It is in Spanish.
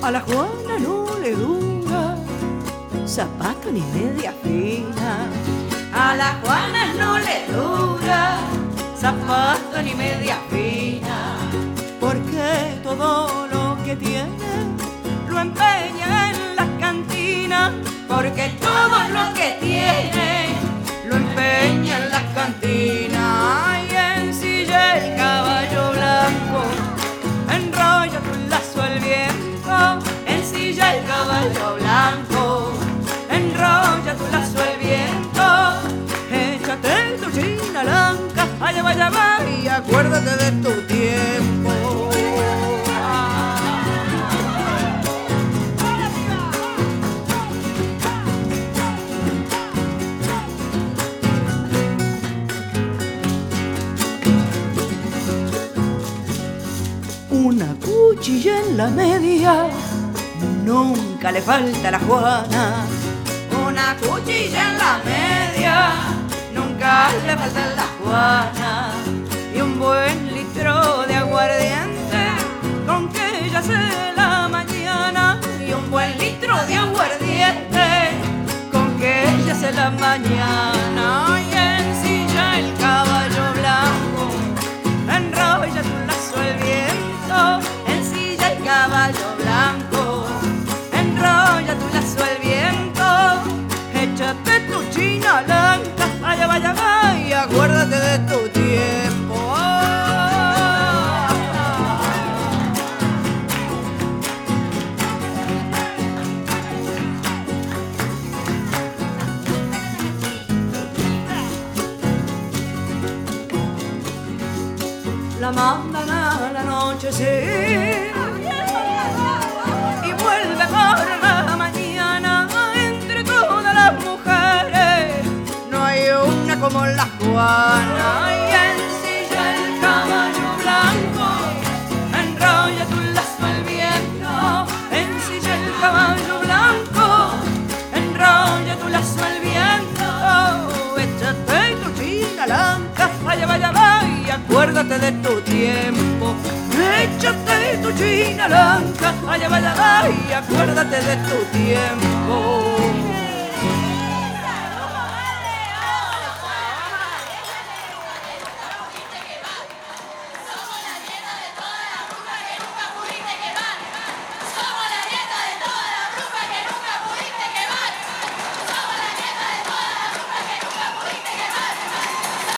A la Juana no le dura zapato ni media fina. A la Juana no le dura zapato ni media fina. Porque todo lo que tiene lo empeña en la cantina. Porque todo lo que tiene lo empeña en la cantina. Y ensilla el caballo blanco, enrolla tu lazo al viento. Ensilla el caballo blanco, enrolla tu lazo al viento. Échate tu china blanca, allá vaya va, y acuérdate de tu tiempo. Una cuchilla en la media nunca le falta a la Juana. Una cuchilla en la media nunca le falta a la Juana. Y un buen litro de aguardiente con que ella hace la mañana. Y un buen litro de aguardiente con que ella hace la mañana. Y ensilla el caballo blanco, enrolla tu lazo al viento. Ensilla el caballo blanco, enrolla tu lazo al viento. Échate tu china blanca, allá vaya va, y acuérdate de tu tiempo. La mandan a la noche, sí, y vuelve por la mañana. Entre todas las mujeres no hay una como la Juana. Y ensilla el caballo blanco, enrolla tu lazo al viento. Ensilla el caballo blanco, enrolla tu lazo al viento. Échate tu china blanca, vaya, vaya, va, y acuérdate de tu tiempo. Échate tu china blanca, vaya, vaya, va, y acuérdate de tu tiempo.